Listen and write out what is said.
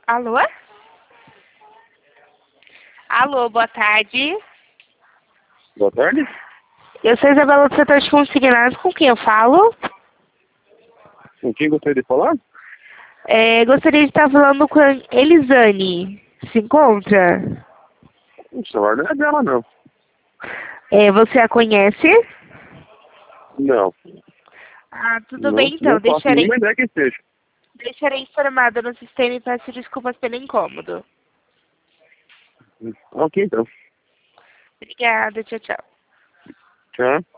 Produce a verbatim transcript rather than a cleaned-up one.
Alô? Alô, boa tarde. Boa tarde. Eu sou Isabela do setor de consignados, com quem eu falo? Com quem gostaria de falar? É, gostaria de estar falando com a Elisane. Se encontra? O celular não é dela, não. É, você a conhece? Não. Ah, tudo Não, bem então. não faço Deixarei, nenhuma ideia que seja. deixarei informada no sistema e peço desculpas pelo incômodo. Ok, então. Obrigada, tchau, tchau. Tchau.